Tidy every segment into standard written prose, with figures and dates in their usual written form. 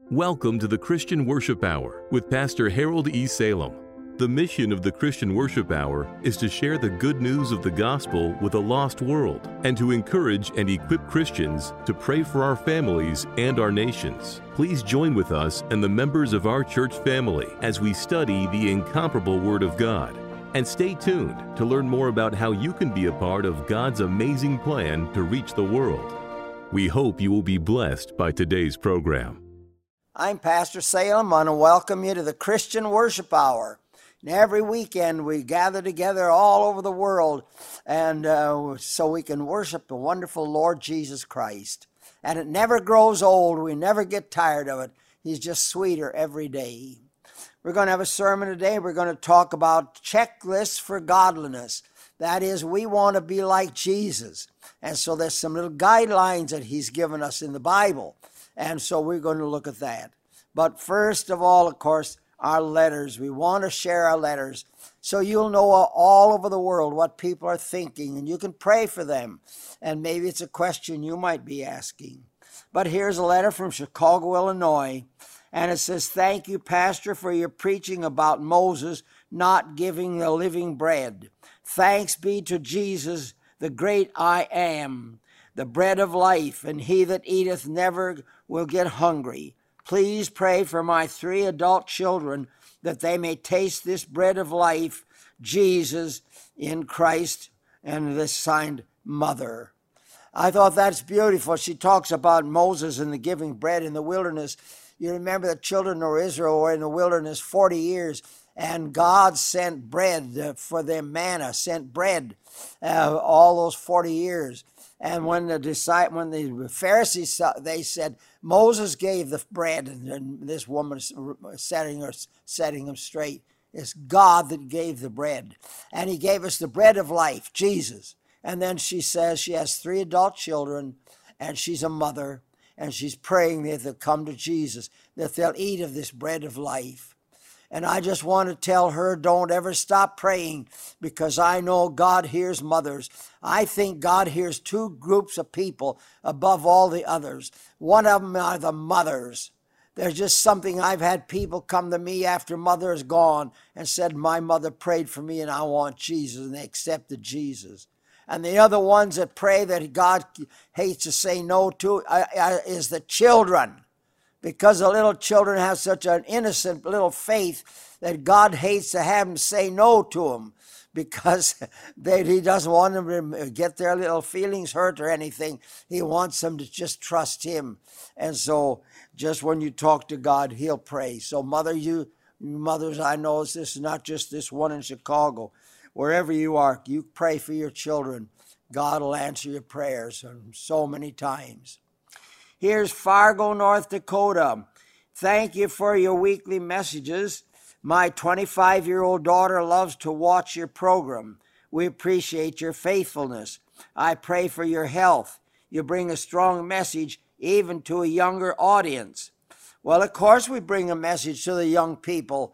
Welcome to the Christian Worship Hour with Pastor Harold E. Salem. The mission of the Christian Worship Hour is to share the good news of the gospel with a lost world and to encourage and equip Christians to pray for our families and our nations. Please join with us and the members of our church family as we study the incomparable Word of God. And stay tuned to learn more about how you can be a part of God's amazing plan to reach the world. We hope you will be blessed by today's program. I'm Pastor Salem. I want to welcome you to the Christian Worship Hour. And every weekend we gather together all over the world and so we can worship the wonderful Lord Jesus Christ. And it never grows old. We never get tired of it. He's just sweeter every day. We're going to have a sermon today. We're going to talk about checklists for godliness. That is, we want to be like Jesus. And so there's some little guidelines that he's given us in the Bible. And so we're going to look at that. But first of all, of course, our letters. We want to share our letters so you'll know all over the world what people are thinking, and you can pray for them. And maybe it's a question you might be asking. But here's a letter from Chicago, Illinois, and it says, "Thank you, Pastor, for your preaching about Moses not giving the living bread. Thanks be to Jesus, the great I am, the bread of life, and he that eateth never will get hungry. Please pray for my 3 adult children that they may taste this bread of life, Jesus in Christ," and this signed Mother. I thought that's beautiful. She talks about Moses and the giving bread in the wilderness. You remember the children of Israel were in the wilderness 40 years, and God sent bread for them, manna, sent bread all those 40 years. And when the Pharisees, they said, Moses gave the bread, and this woman setting him straight. It's God that gave the bread. And he gave us the bread of life, Jesus. And then she says she has 3 adult children, and she's a mother, and she's praying that they'll come to Jesus, that they'll eat of this bread of life. And I just want to tell her, don't ever stop praying, because I know God hears mothers. I think God hears 2 groups of people above all the others. One of them are the mothers. There's just something, I've had people come to me after mother is gone and said, my mother prayed for me and I want Jesus, and they accepted Jesus. And the other ones that pray that God hates to say no to is the children. Because the little children have such an innocent little faith that God hates to have them say no to them, because he doesn't want them to get their little feelings hurt or anything. He wants them to just trust him. And so just when you talk to God, he'll pray. So mothers, I know this is not just this one in Chicago. Wherever you are, you pray for your children. God will answer your prayers so many times. Here's Fargo, North Dakota. Thank you for your weekly messages. My 25-year-old daughter loves to watch your program. We appreciate your faithfulness. I pray for your health. You bring a strong message even to a younger audience. Well, of course we bring a message to the young people.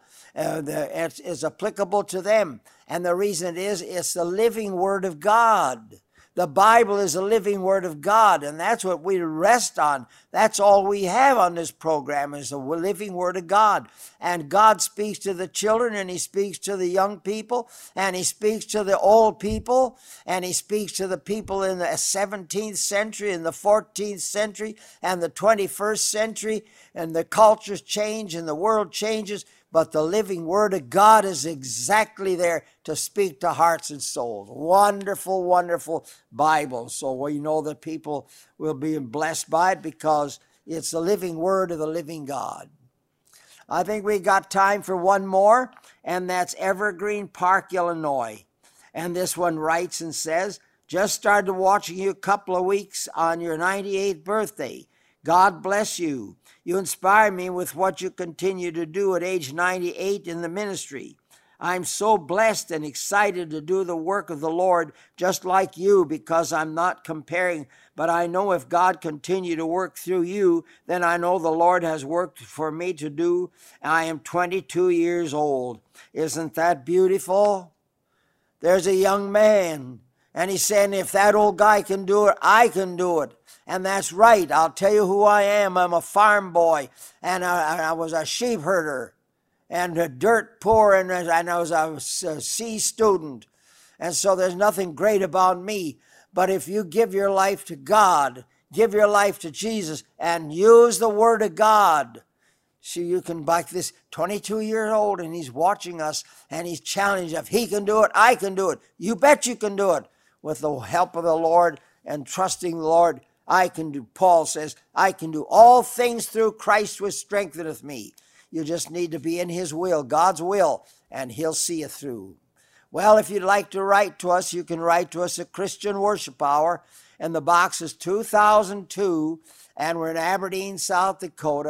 It's applicable to them. And the reason it is, it's the living Word of God. The Bible is a living Word of God, and that's what we rest on. That's all we have on this program is the living Word of God. And God speaks to the children, and he speaks to the young people, and he speaks to the old people, and he speaks to the people in the 17th century, and the 14th century, and the 21st century, and the cultures change, and the world changes. But the living Word of God is exactly there to speak to hearts and souls. Wonderful, wonderful Bible. So we know that people will be blessed by it because it's the living Word of the living God. I think we got time for one more, and that's Evergreen Park, Illinois. And this one writes and says, just started watching you a couple of weeks on your 98th birthday. God bless you. You inspire me with what you continue to do at age 98 in the ministry. I'm so blessed and excited to do the work of the Lord just like you, because I'm not comparing, but I know if God continue to work through you, then I know the Lord has worked for me to do. I am 22 years old. Isn't that beautiful? There's a young man, and he's saying, if that old guy can do it, I can do it. And that's right. I'll tell you who I am. I'm a farm boy, and I was a sheep herder, and dirt poor, and I was a C student. And so there's nothing great about me. But if you give your life to God, give your life to Jesus, and use the Word of God, so you can, like this 22-year-old, and he's watching us, and he's challenged. If he can do it, I can do it. You bet you can do it. With the help of the Lord and trusting the Lord, I can do. Paul says, I can do all things through Christ which strengtheneth me. You just need to be in his will, God's will, and he'll see you through. Well, if you'd like to write to us, you can write to us at Christian Worship Hour, and the box is 2002, and we're in Aberdeen, South Dakota,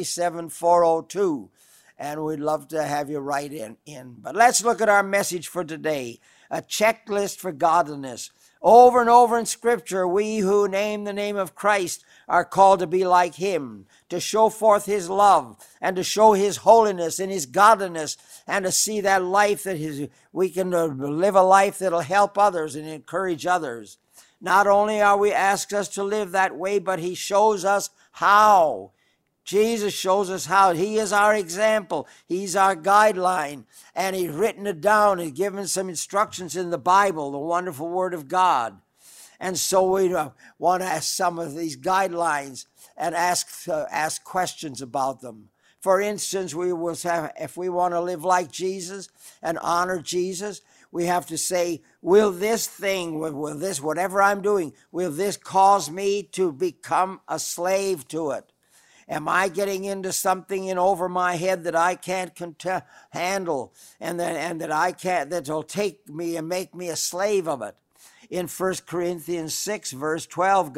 57402, and we'd love to have you write in. But let's look at our message for today, a checklist for godliness. Over and over in Scripture, we who name the name of Christ are called to be like him, to show forth his love, and to show his holiness and his godliness, and to see that life that we can live a life that'll help others and encourage others. Not only are we asked us to live that way, but he shows us how. Jesus shows us how. He is our example. He's our guideline. And he's written it down. He's given some instructions in the Bible, the wonderful Word of God. And so we want to ask some of these guidelines and ask questions about them. For instance, if we want to live like Jesus and honor Jesus, we have to say, will this thing, will this, whatever I'm doing, will this cause me to become a slave to it? Am I getting into something in over my head that I can't handle, and that I can't, that'll take me and make me a slave of it? In 1 Corinthians 6, verse 12,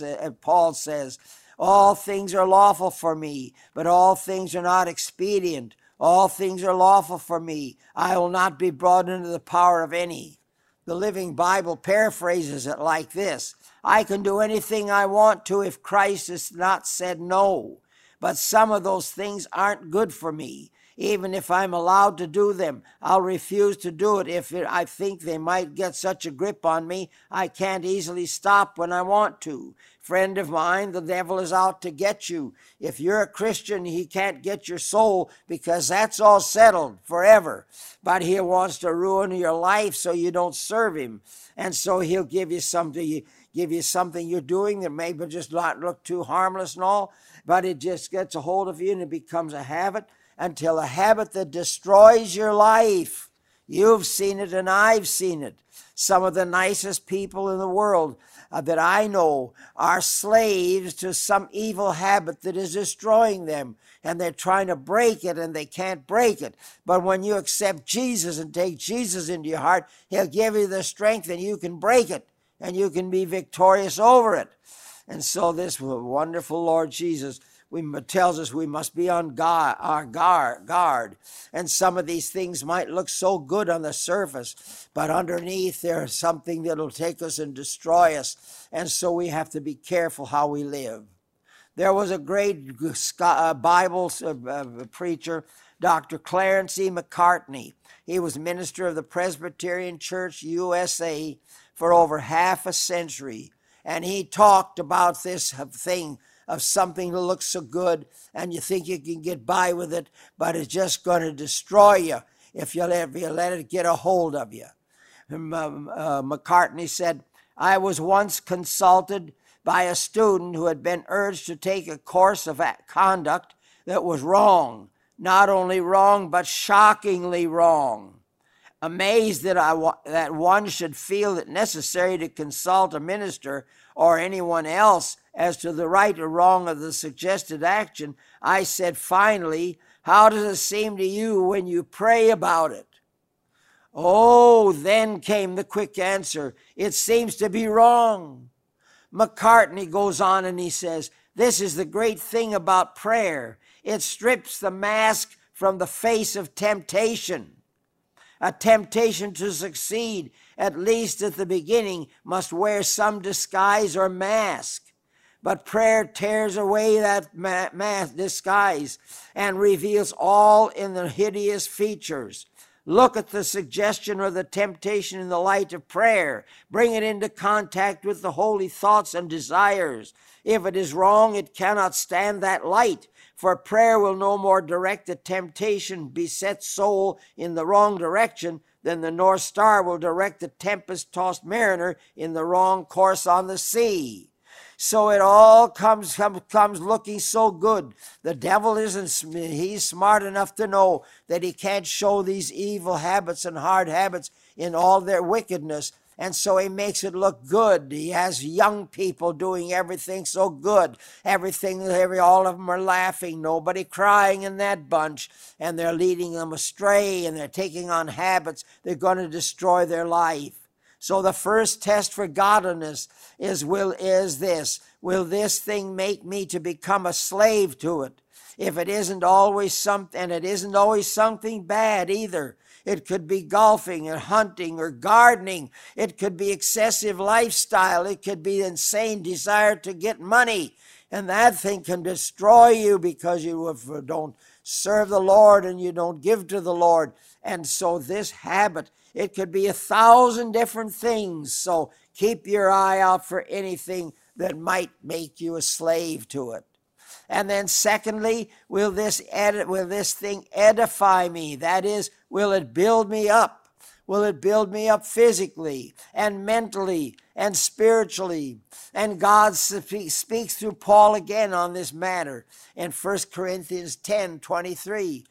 Paul says, all things are lawful for me, but all things are not expedient. All things are lawful for me. I will not be brought into the power of any. The Living Bible paraphrases it like this: I can do anything I want to if Christ has not said no. But some of those things aren't good for me. Even if I'm allowed to do them, I'll refuse to do it if I think they might get such a grip on me I can't easily stop when I want to. Friend of mine, the devil is out to get you. If you're a Christian, he can't get your soul because that's all settled forever. But he wants to ruin your life so you don't serve him. And so he'll give you something you're doing that maybe just not look too harmless and all, but it just gets a hold of you and it becomes a habit, until a habit that destroys your life. You've seen it and I've seen it. Some of the nicest people in the world that I know are slaves to some evil habit that is destroying them, and they're trying to break it and they can't break it. But when you accept Jesus and take Jesus into your heart, he'll give you the strength and you can break it and you can be victorious over it. And so this wonderful Lord Jesus tells us we must be on our guard. And some of these things might look so good on the surface, but underneath there's something that'll take us and destroy us. And so we have to be careful how we live. There was a great Bible preacher, Dr. Clarence E. McCartney. He was minister of the Presbyterian Church, USA, for over half a century. And he talked about this thing of something that looks so good and you think you can get by with it, but it's just going to destroy you if you let it get a hold of you. McCartney said, I was once consulted by a student who had been urged to take a course of conduct that was wrong. Not only wrong, but shockingly wrong. Amazed that one should feel it necessary to consult a minister or anyone else as to the right or wrong of the suggested action, I said finally, how does it seem to you when you pray about it? Oh, then came the quick answer, it seems to be wrong. McCartney goes on and he says, this is the great thing about prayer. It strips the mask from the face of temptation. A temptation to succeed, at least at the beginning, must wear some disguise or mask. But prayer tears away that disguise and reveals all in the hideous features. Look at the suggestion or the temptation in the light of prayer. Bring it into contact with the holy thoughts and desires. If it is wrong, it cannot stand that light, for prayer will no more direct the temptation beset soul in the wrong direction than the North Star will direct the tempest-tossed mariner in the wrong course on the sea. So it all comes looking so good. The devil he's smart enough to know that he can't show these evil habits and hard habits in all their wickedness. And so he makes it look good. He has young people doing everything so good. All of them are laughing. Nobody crying in that bunch. And they're leading them astray, and they're taking on habits. They're going to destroy their life. So the first test for godliness is this. Will this thing make me to become a slave to it? If it isn't always something, and it isn't always something bad either. It could be golfing or hunting or gardening. It could be excessive lifestyle. It could be insane desire to get money. And that thing can destroy you because you don't serve the Lord and you don't give to the Lord. And so this habit, it could be 1,000 different things. So keep your eye out for anything that might make you a slave to it. And then secondly, will this thing edify me? That is, will it build me up? Will it build me up physically and mentally and spiritually? And God speaks through Paul again on this matter. In 1 Corinthians 10:23,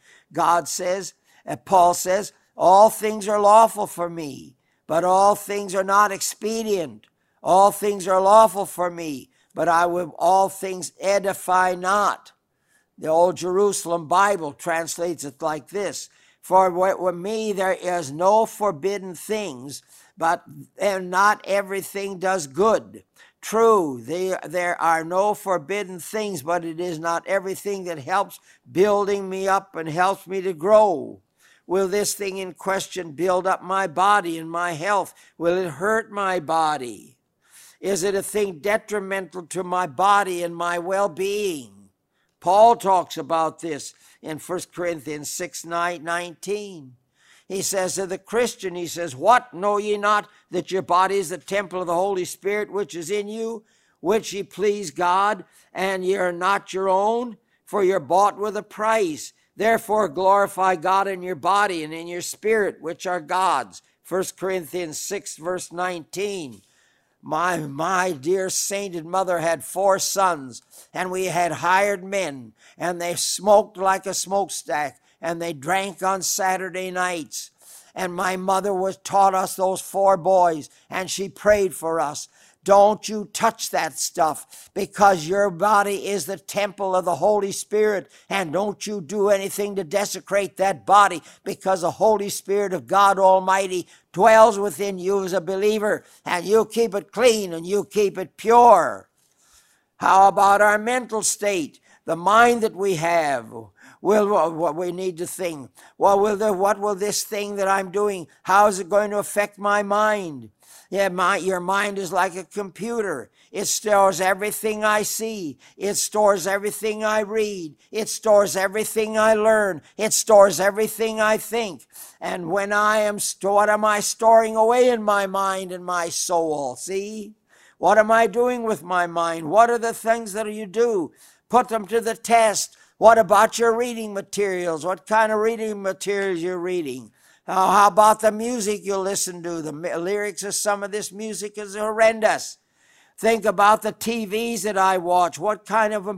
Paul says, all things are lawful for me, but all things are not expedient. All things are lawful for me, but I will all things edify not. The Old Jerusalem Bible translates it like this. For with me there is no forbidden things, and not everything does good. True, there are no forbidden things, but it is not everything that helps building me up and helps me to grow. Will this thing in question build up my body and my health? Will it hurt my body? Is it a thing detrimental to my body and my well-being? Paul talks about this in 1 Corinthians 6:19. He says to the Christian, he says, what, know ye not that your body is the temple of the Holy Spirit which is in you, which ye please God, and ye are not your own? For you're bought with a price. Therefore glorify God in your body and in your spirit, which are God's. 1 Corinthians 6, verse 19. My dear sainted mother had 4 sons, and we had hired men, and they smoked like a smokestack, and they drank on Saturday nights. And my mother taught us those 4 boys, and she prayed for us. Don't you touch that stuff, because your body is the temple of the Holy Spirit, and don't you do anything to desecrate that body, because the Holy Spirit of God Almighty dwells within you as a believer, and you keep it clean and you keep it pure. How about our mental state, the mind that we have? What we need to think. What will this thing that I'm doing, how is it going to affect my mind? Yeah, your mind is like a computer. It stores everything I see. It stores everything I read. It stores everything I learn. It stores everything I think. And when what am I storing away in my mind and my soul? See? What am I doing with my mind? What are the things that you do? Put them to the test. What about your reading materials? What kind of reading materials you're reading? How about the music you listen to? The lyrics of some of this music is horrendous. Think about the TVs that I watch. What kind of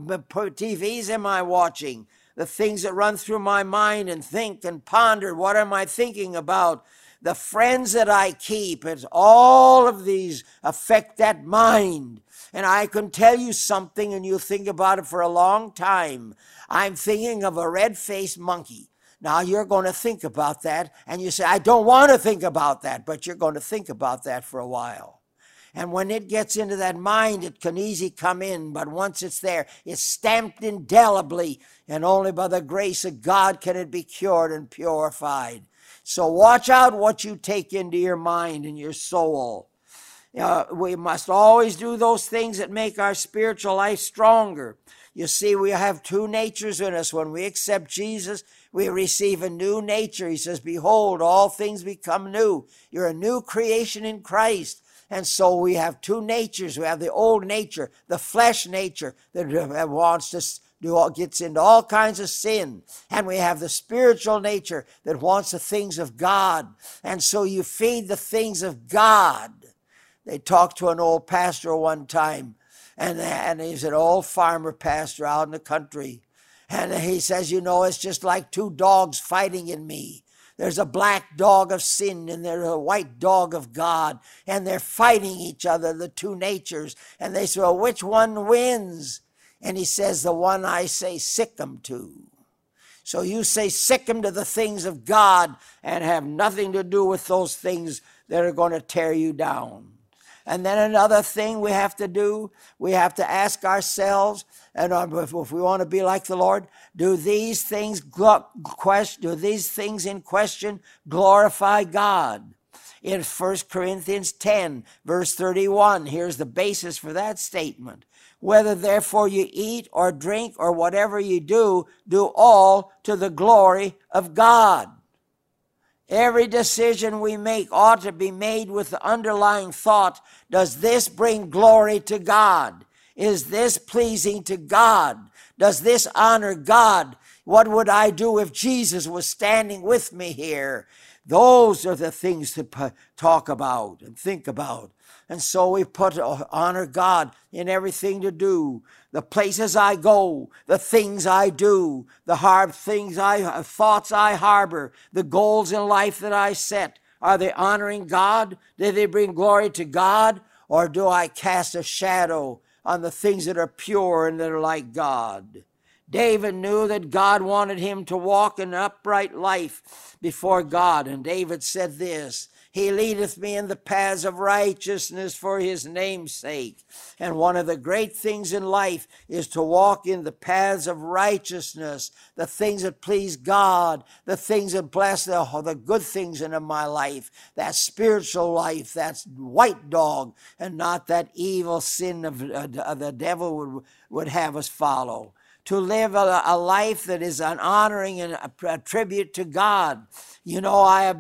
TVs am I watching? The things that run through my mind and think and ponder. What am I thinking about? The friends that I keep. All of these affect that mind. And I can tell you something, and you'll think about it for a long time. I'm thinking of a red-faced monkey. Now, you're going to think about that, and you say, I don't want to think about that, but you're going to think about that for a while. And when it gets into that mind, it can easily come in, but once it's there, it's stamped indelibly, and only by the grace of God can it be cured and purified. So watch out what you take into your mind and your soul. We must always do those things that make our spiritual life stronger. You see, we have two natures in us. When we accept Jesus, we receive a new nature. He says, behold, all things become new. You're a new creation in Christ. And so we have two natures. We have the old nature, the flesh nature that wants to gets into all kinds of sin. And we have the spiritual nature that wants the things of God. And so you feed the things of God. They talked to an old pastor one time, and he's an old farmer pastor out in the country. And he says, it's just like two dogs fighting in me. There's a black dog of sin and there's a white dog of God. And they're fighting each other, the two natures. And they say, well, which one wins? And he says, the one I say sick 'em to. So you say sick 'em to the things of God and have nothing to do with those things that are going to tear you down. And then another thing we have to do, we have to ask ourselves, and if we want to be like the Lord, do these things in question glorify God? In 1 Corinthians 10, verse 31, here's the basis for that statement. Whether therefore you eat or drink or whatever you do all to the glory of God. Every decision we make ought to be made with the underlying thought, does this bring glory to God? Is this pleasing to God? Does this honor God? What would I do if Jesus was standing with me here? Those are the things to talk about and think about. And so we honor God in everything to do. The places I go, the things I do, the thoughts I harbor, the goals in life that I set. Are they honoring God? Do they bring glory to God? Or do I cast a shadow on the things that are pure and that are like God? David knew that God wanted him to walk an upright life before God. And David said this, He leadeth me in the paths of righteousness for his name's sake. And one of the great things in life is to walk in the paths of righteousness, the things that please God, the things that bless the good things in my life, that spiritual life, that white dog, and not that evil sin of the devil would have us follow. To live a life that is an honoring and a tribute to God. I've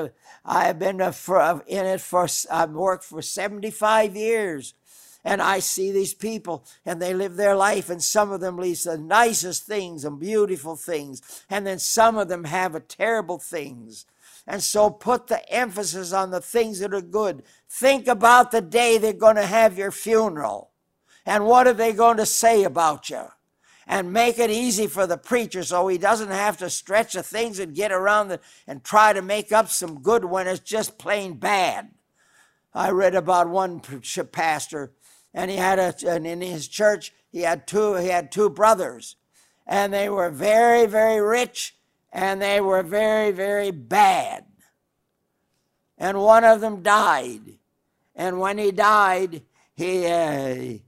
worked for 75 years, and I see these people, and they live their life, and some of them lead the nicest things and beautiful things, and then some of them have terrible things. And so put the emphasis on the things that are good. Think about the day they're going to have your funeral, and what are they going to say about you? And make it easy for the preacher so he doesn't have to stretch the things and get around and try to make up some good when it's just plain bad. I read about one pastor, and and in his church he had two brothers, and they were very, very rich, and they were very, very bad. And one of them died, and when he died, the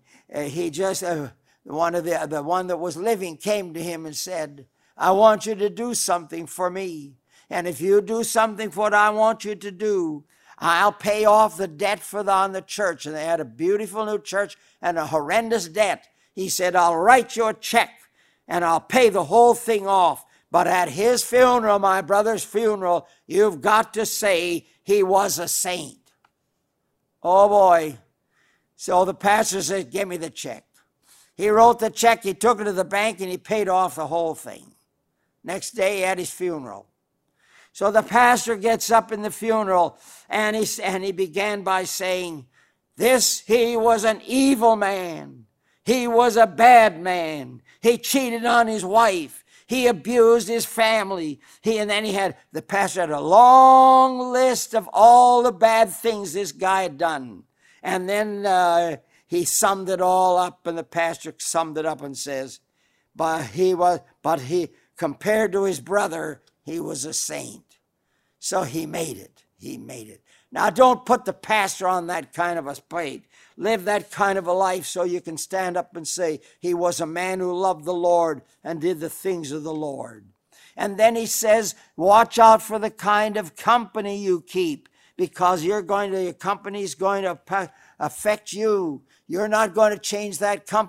one that was living came to him and said, I want you to do something for me. And if you do something for what I want you to do, I'll pay off the debt on the church. And they had a beautiful new church and a horrendous debt. He said, I'll write you a check and I'll pay the whole thing off. But at his funeral, my brother's funeral, you've got to say he was a saint. Oh boy. So the pastor said, give me the check. He wrote the check, he took it to the bank, and he paid off the whole thing. Next day, he had his funeral. So the pastor gets up in the funeral, and he began by saying, he was an evil man. He was a bad man. He cheated on his wife. He abused his family. The pastor had a long list of all the bad things this guy had done. And then he summed it all up, and the pastor summed it up and says, but he compared to his brother, he was a saint. So he made it. He made it. Now don't put the pastor on that kind of a plate. Live that kind of a life so you can stand up and say, he was a man who loved the Lord and did the things of the Lord. And then he says, watch out for the kind of company you keep, because your company is going to affect you. You're not going to change that company,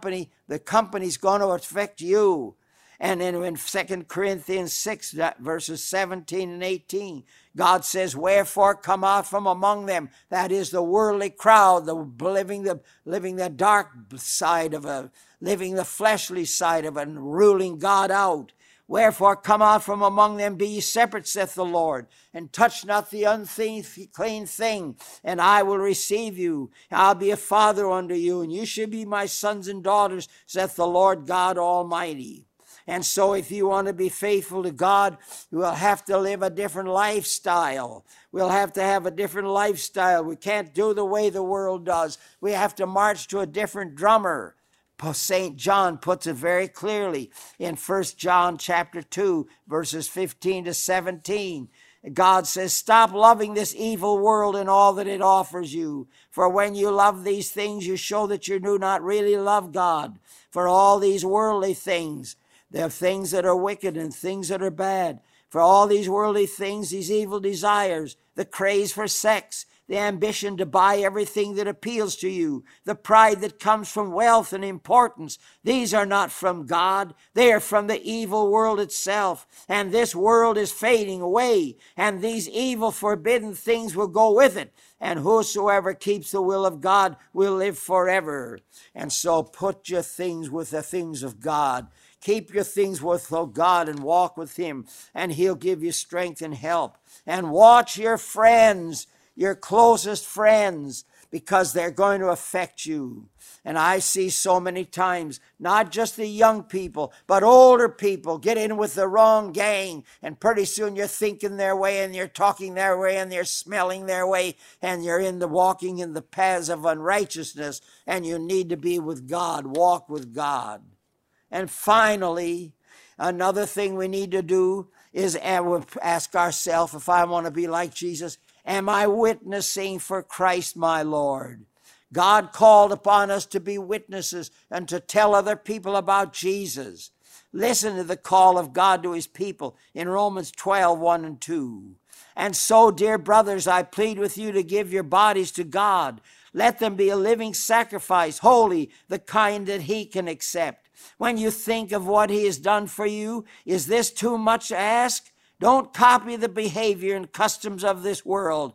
The company's going to affect you. And then in 2 Corinthians 6, verses 17 and 18, God says, wherefore come out from among them. That is the worldly crowd, living the dark side of it, living the fleshly side of it, and ruling God out. Wherefore come out from among them, be ye separate, saith the Lord, and touch not the unclean thing, and I will receive you. I'll be a father unto you, and you shall be my sons and daughters, saith the Lord God Almighty. And so if you want to be faithful to God, you will have to live a different lifestyle. We'll have to have a different lifestyle. We can't do the way the world does. We have to march to a different drummer. St. John puts it very clearly in 1 John chapter 2, verses 15 to 17. God says, stop loving this evil world and all that it offers you. For when you love these things, you show that you do not really love God. For all these worldly things, there are things that are wicked and things that are bad. For all these worldly things, these evil desires, the craze for sex, the ambition to buy everything that appeals to you, the pride that comes from wealth and importance, these are not from God. They are from the evil world itself. And this world is fading away, and these evil forbidden things will go with it. And whosoever keeps the will of God will live forever. And so put your things with the things of God. Keep your things with God and walk with him, and he'll give you strength and help. And watch your friends, your closest friends, because they're going to affect you. And I see so many times, not just the young people, but older people get in with the wrong gang, and pretty soon you're thinking their way, and you're talking their way, and you're smelling their way, and you're walking in the paths of unrighteousness, and you need to be with God, walk with God. And finally, another thing we need to do is ask ourselves, if I want to be like Jesus, am I witnessing for Christ my Lord? God called upon us to be witnesses and to tell other people about Jesus. Listen to the call of God to his people in Romans 12, 1 and 2. And so, dear brothers, I plead with you to give your bodies to God. Let them be a living sacrifice, holy, the kind that he can accept. When you think of what he has done for you, is this too much to ask? Don't copy the behavior and customs of this world,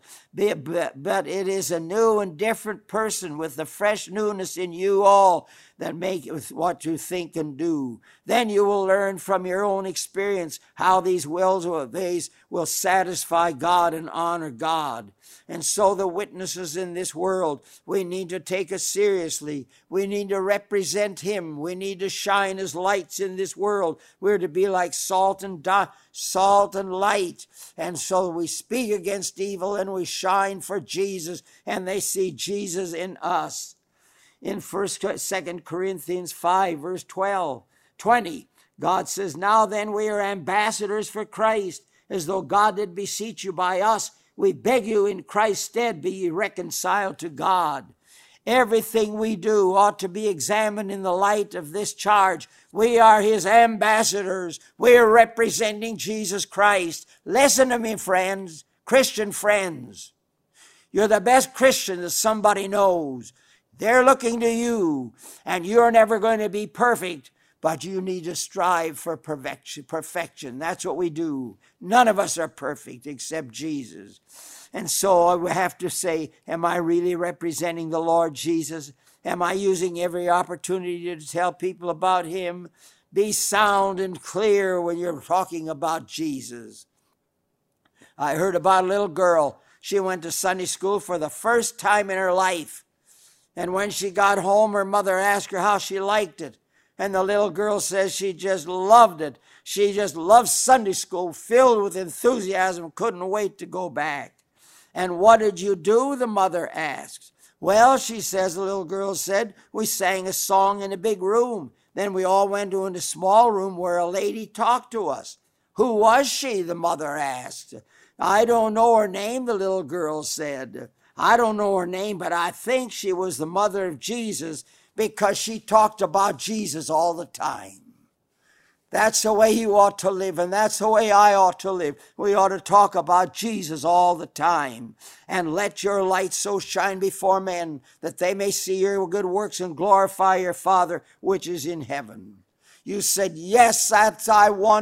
but it is a new and different person with the fresh newness in you all that make it what you think and do. Then you will learn from your own experience how these wills will satisfy God and honor God. And so the witnesses in this world, we need to take it seriously. We need to represent him. We need to shine as lights in this world. We're to be like salt and light. And so we speak against evil and we shine for Jesus, and they see Jesus in us. In 2 Corinthians 5, verse 20, God says, now then we are ambassadors for Christ, as though God did beseech you by us. We beg you in Christ's stead, be ye reconciled to God. Everything we do ought to be examined in the light of this charge. We are his ambassadors. We are representing Jesus Christ. Listen to me, friends, Christian friends. You're the best Christian that somebody knows. They're looking to you, and you're never going to be perfect, but you need to strive for perfection. That's what we do. None of us are perfect except Jesus. And so I have to say, am I really representing the Lord Jesus? Am I using every opportunity to tell people about him? Be sound and clear when you're talking about Jesus. I heard about a little girl. She went to Sunday school for the first time in her life. And when she got home, her mother asked her how she liked it. And the little girl says she just loved it. She just loved Sunday school, filled with enthusiasm, couldn't wait to go back. And what did you do? The mother asks. Well, she says, the little girl said, we sang a song in a big room. Then we all went to a small room where a lady talked to us. Who was she? The mother asked. I don't know her name, the little girl said. I don't know her name, but I think she was the mother of Jesus, because she talked about Jesus all the time. That's the way you ought to live, and that's the way I ought to live. We ought to talk about Jesus all the time. And let your light so shine before men that they may see your good works and glorify your Father which is in heaven. You said, yes, I want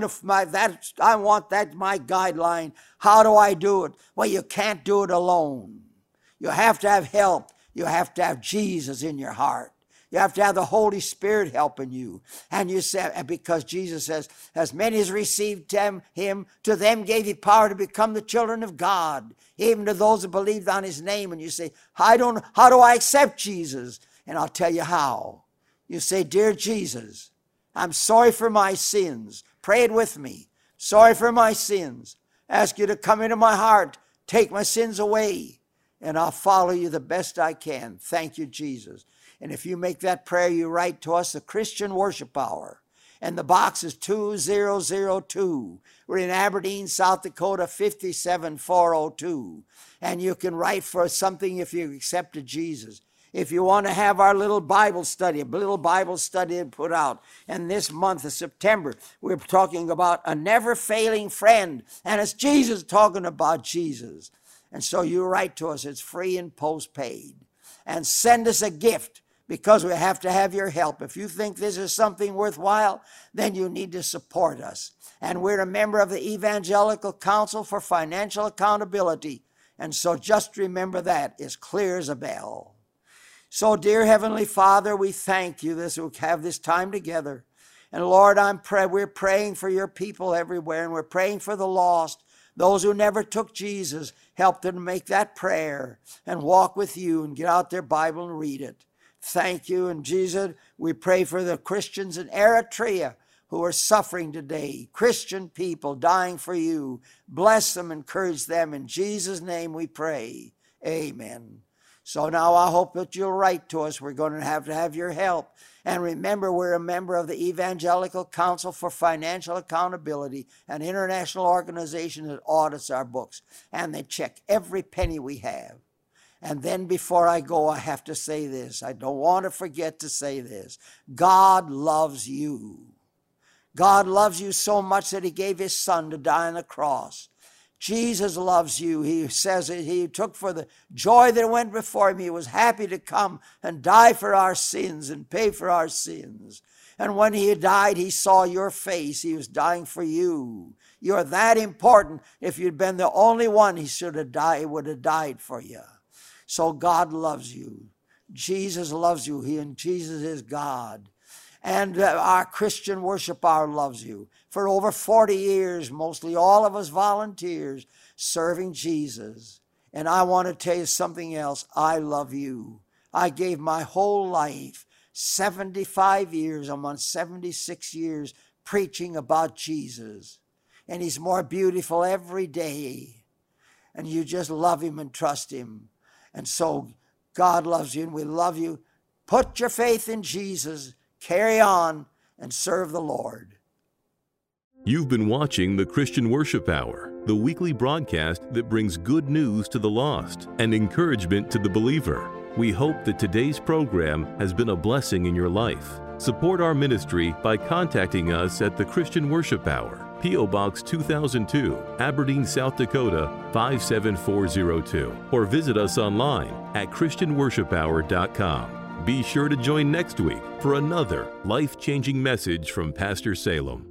that my guideline. How do I do it? Well, you can't do it alone. You have to have help. You have to have Jesus in your heart. You have to have the Holy Spirit helping you. And you said, because Jesus says, as many as received him, to them gave he power to become the children of God, even to those who believed on his name. And you say, how do I accept Jesus? And I'll tell you how. You say, dear Jesus, I'm sorry for my sins. Pray it with me. Sorry for my sins. Ask you to come into my heart. Take my sins away. And I'll follow you the best I can. Thank you, Jesus. And if you make that prayer, you write to us, the Christian Worship Hour. And the box is 2002. We're in Aberdeen, South Dakota, 57402. And you can write for something if you accepted Jesus. If you want to have our little Bible study, put out. And this month of September, we're talking about a never-failing friend. And it's Jesus talking about Jesus. And so you write to us. It's free and postpaid. And send us a gift, because we have to have your help. If you think this is something worthwhile, then you need to support us. And we're a member of the Evangelical Council for Financial Accountability. And so just remember that, as clear as a bell. So, dear Heavenly Father, we thank you that we have this time together. And Lord, we're praying for your people everywhere, and we're praying for the lost, those who never took Jesus. Help them to make that prayer and walk with you and get out their Bible and read it. Thank you. And Jesus, we pray for the Christians in Eritrea who are suffering today. Christian people dying for you. Bless them, encourage them. In Jesus' name we pray. Amen. So now I hope that you'll write to us. We're going to have your help. And remember, we're a member of the Evangelical Council for Financial Accountability, an international organization that audits our books. And they check every penny we have. And then before I go, I have to say this. I don't want to forget to say this. God loves you. God loves you so much that he gave his son to die on the cross. Jesus loves you. He says that he took for the joy that went before him. He was happy to come and die for our sins and pay for our sins. And when he died, he saw your face. He was dying for you. You're that important. If you'd been the only one, he would have died for you. So God loves you. Jesus loves you. And Jesus is God. And our Christian Worship Hour loves you. For over 40 years, mostly all of us volunteers serving Jesus. And I want to tell you something else. I love you. I gave my whole life, 75 years, I'm on 76 years, preaching about Jesus. And he's more beautiful every day. And you just love him and trust him. And so God loves you and we love you. Put your faith in Jesus. Carry on and serve the Lord. You've been watching the Christian Worship Hour, the weekly broadcast that brings good news to the lost and encouragement to the believer. We hope that today's program has been a blessing in your life. Support our ministry by contacting us at the Christian Worship Hour, P.O. Box 2002, Aberdeen, South Dakota 57402, or visit us online at christianworshiphour.com. Be sure to join next week for another life-changing message from Pastor Salem.